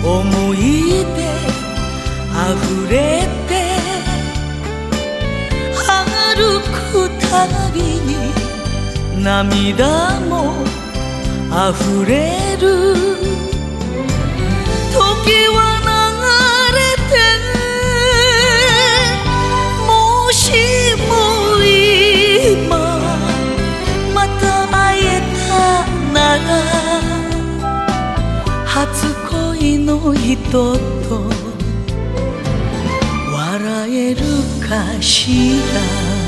思い出あふれて歩くたびに涙もあふれる。時は流れてもしも今また会えたなら初恋の人と笑えるかしら。